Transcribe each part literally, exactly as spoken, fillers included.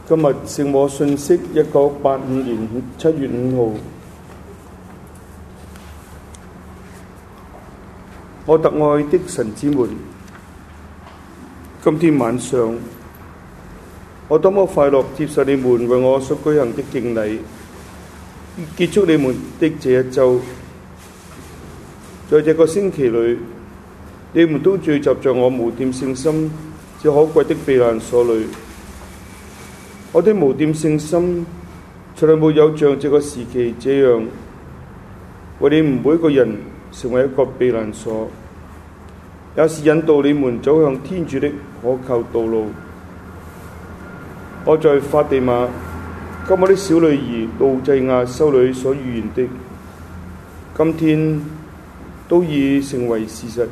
今日聖母信息，一九八五年七月五號。我特愛的神子們，今天晚上我多麼快樂接受你們為我所舉行的敬禮，結束你們的這一週。在這個星期裏，你們都聚集在我無玷聖心這可貴的避難所裏。我的無玷聖心從來沒有像這個時期這樣為你們每一個人成為一個避難所，也是引導你們走向天主的可靠道路。我在法地瑪給我的小女兒路濟亞修女所預言的，今天都已成為事實。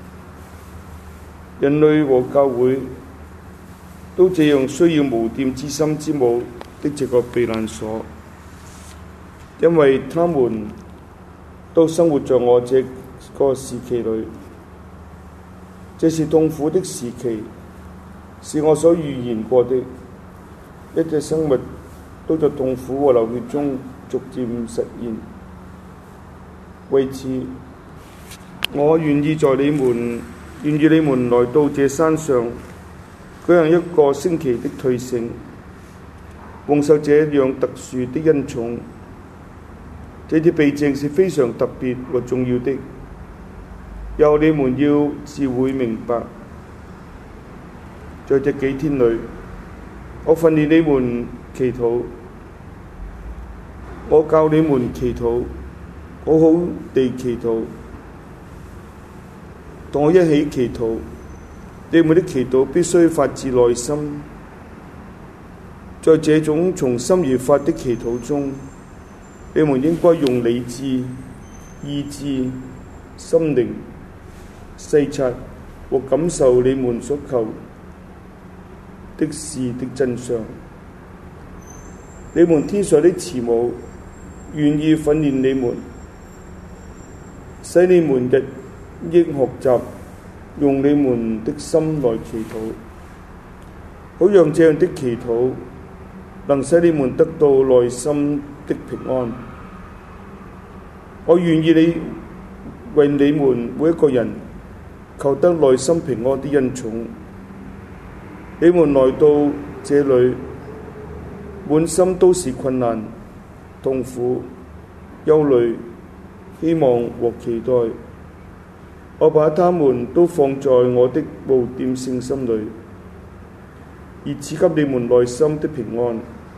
人類和教會都這樣需要無玷之心之母的這個避難所，因為他們都生活在我這個時期裏。這是痛苦的時期，是我所預言過的。一切生物都在痛苦和流血中逐漸實現。為此，我願意在你們願意你們來到這山上舉行一個星期的退省，蒙受這樣特殊的恩寵。這啲避靜是非常特別和重要的，由你們要自會明白。在這幾天裏，我訓練你們祈禱，我教你們祈禱，好好地祈禱，同我一起祈禱。你們的祈禱必須發自內心，在這種從心而發的祈禱中，你們應該用理智、意志、心靈細察和感受你們所求的事的真相。你們天上的慈母願意訓練你們，使你們日益學習用你們的心來祈禱，好讓這樣的祈禱能使你們得到內心的平安。我願意你為你們每一個人求得內心平安的恩寵。你們來到這裏，滿心都是困難、痛苦、憂慮、希望和期待。我把他們都放在我的無玷聖心裏，而賜給你們內心的平安。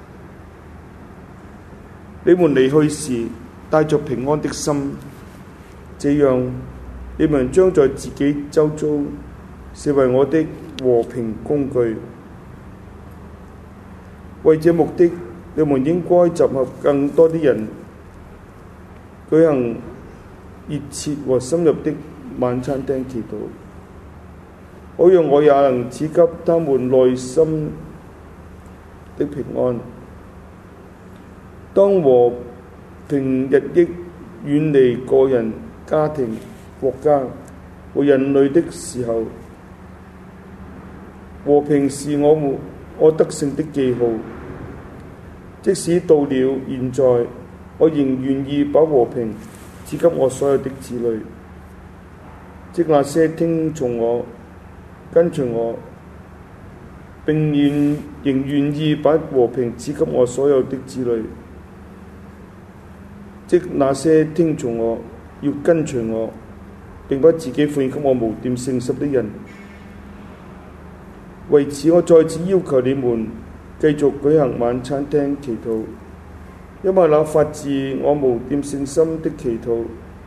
你們離去時帶着平安的心，這樣你們將在自己周遭成為我的和平工具。為這目的，你們應該集合更多的人，舉行熱切和深入的晚餐廳祈禱，好讓我也能賜給他們內心的平安。當和平日益遠離個人、家庭、國家和人類的時候，和平是我們我得勝的記號。即使到了現在，我仍願意把和平賜給我所有的子女，即那些聽從我、跟隨我，並願仍願意把和平賜給我所有的子女，即那些聽從我、要跟隨我，並把自己奉獻給我無玷聖心的人。為此，我再次要求你們繼續舉行晚餐廳祈禱，因為那發自我無玷聖心的祈禱，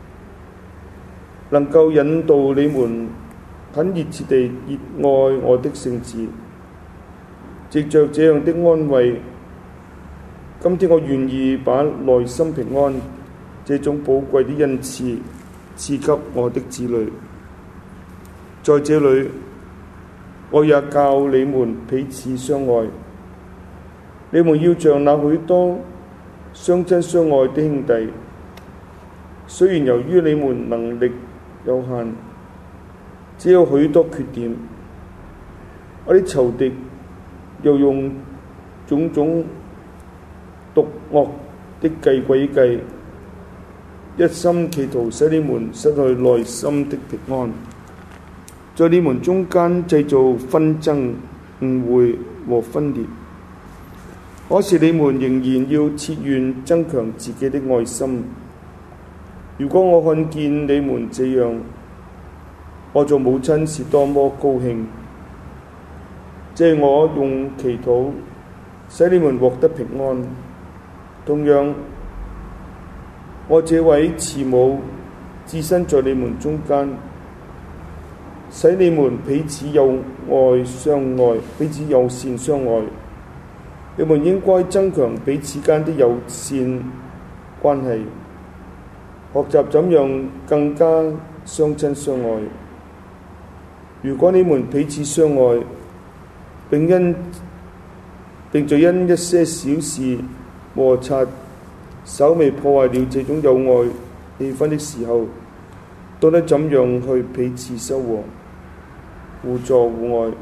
能夠引導你們很熱切地熱愛我的聖子。藉着這樣的安慰，今天我願意把內心平安這種寶貴的恩賜賜給我的子女。在這裏，我也教你們彼此相愛。你們要像那許多相親相愛的兄弟，雖然由於你們能力有限，只有許多缺點，我的仇敵又用種種毒惡的計詭計，一心企圖使你們失去內心的平安，在你們中間製造紛爭、誤會和分裂。可是你們仍然要切願增強自己的愛心。如果我看見你們這樣，我做母親是多麼高興！這係我用祈禱使你們獲得平安。同樣，我這位慈母置身在你們中間，使你們彼此友愛相愛，彼此友善相愛。你們應該增強彼此間的友善關係，學習怎樣更加相親相愛。如果你們彼此相愛，並因並在因一些小事摩擦稍微破壞了這種友愛氣氛的時候，懂得怎樣去彼此修和，互助互愛，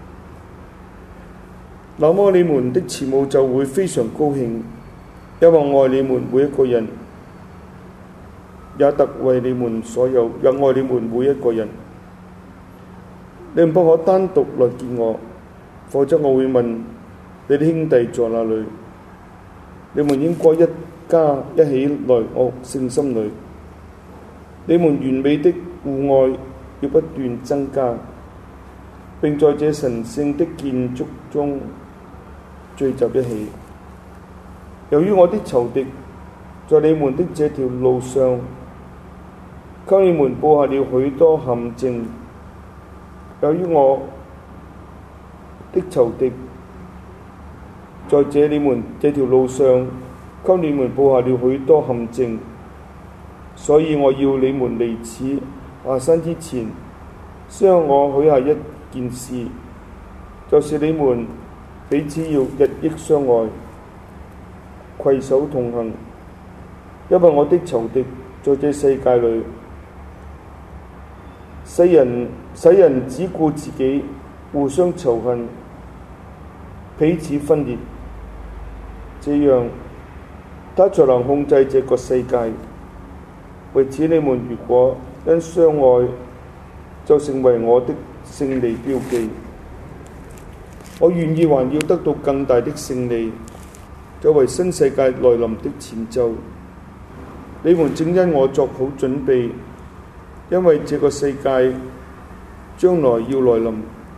那麼你們的慈母就會非常高興，因為愛你們每一個人，也特為你們所有，也愛你們每一個人。你們不可單獨來見我，否則我會問你的兄弟在哪裏。你們應該一家一起來我聖心裏。你們完美的互愛要不斷增加，並在這神聖的建築中聚集一起。由於我的仇敵在你們的這條路上，給你們佈下了許多陷阱。由於我的仇敵在這你們這條路上，給你們佈下了許多陷阱，所以我要你們離此下山之前，先向我許下一件事，就是你們彼此要日益相愛，攜手同行，因為我的仇敵在這世界裏，使人使人只顧自己，互相仇恨，彼此分裂，這樣他才能控制這個世界。為此，你們如果因相愛，就成為我的勝利標記。我願意還要得到更大的勝利，作為新世界來臨的前奏。你們正因我作好準備，因為這個世界將來要來臨。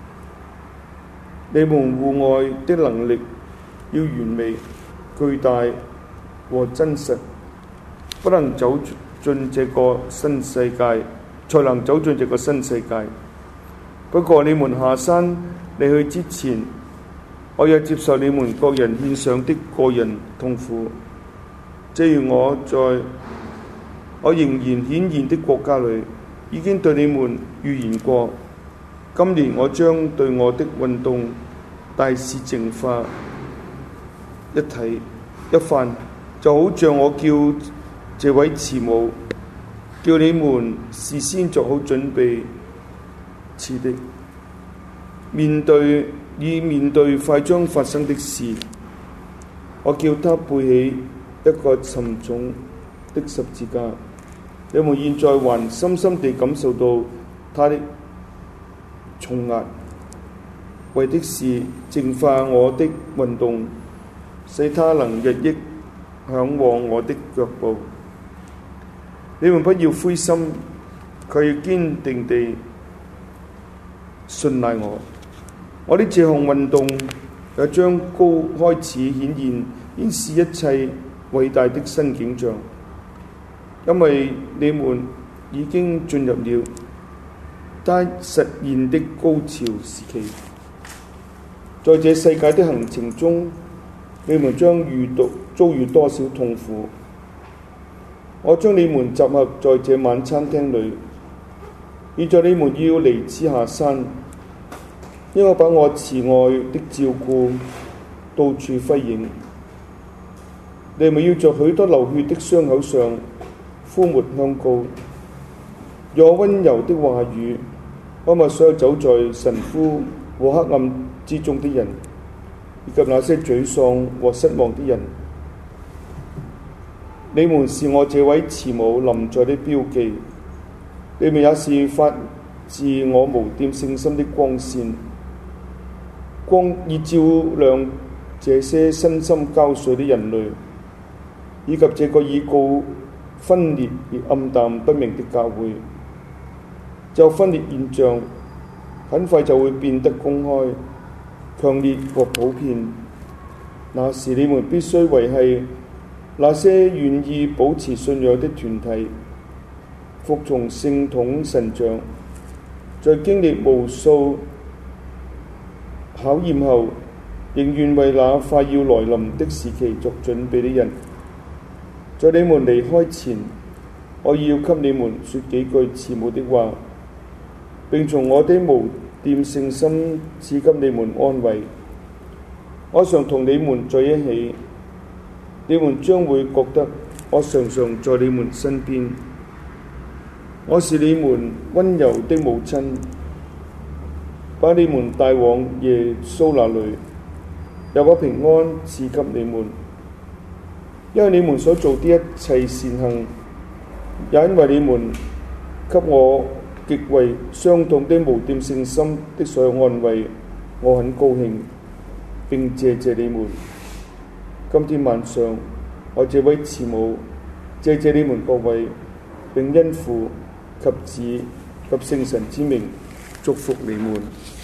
你們互愛的能力要完美、巨大和真實，不能走進這個新世界，才能走進這個新世界。不過你們下山離去之前，我也接受你們各人獻上的個人痛苦。正如我在我仍然顯現的國家裏已經對你們預言過，今年我將對我的運動大肆淨化一體一番，就好像我叫這位慈母叫你們事先做好準備似的，面對以面對快將發生的事。我叫他背起一個沉重的十字架，你們現在還深深地感受到他的重壓，為的是淨化我的運動，使他能日益嚮往我的腳步。你們不要灰心，佢要堅定地信賴我。我的這項運動也將高開始顯現，顯示一切偉大的新景象，因為你們已經進入了它實現的高潮時期。在這世界的行程中，你們將遇到遭遇多少痛苦？我將你們集合在這晚餐廳裏，現在你們要離此下山，因為我把我慈愛的照顧到處揮映。你們要在許多流血的傷口上敷抹香膏，用溫柔的話語安慰所有走在神枯和黑暗之中的人。 以及那些沮喪和失望的人。你們是我這位慈母臨在的標記，你們也是發自我無玷聖心的光線，光以照亮這些身心交瘁的人類，以及這個已告分裂而暗淡不明的教會。就分裂現象，很快就會變得公開、強烈和普遍。那時你們必須維繫那些願意保持信仰的團體，服從聖統神像，在經歷無數考驗後，仍願為那快要來臨的時期作準備的人。在你們離開前，我要給你們說幾句慈母的話，並從我的無玷聖心賜給你們安慰。我常同你們在一起，你們將會覺得我常常在你們身邊。我是你們溫柔的母親，把你們帶往耶穌那裏，又把平安賜給你們。因為你們所做的一切善行，也因為你們給我極為傷痛的無玷聖心的所有安慰，我很高興，並謝謝你們。今天晚上，我這位慈母謝謝你們各位，並因父及子及聖神之名祝福你們。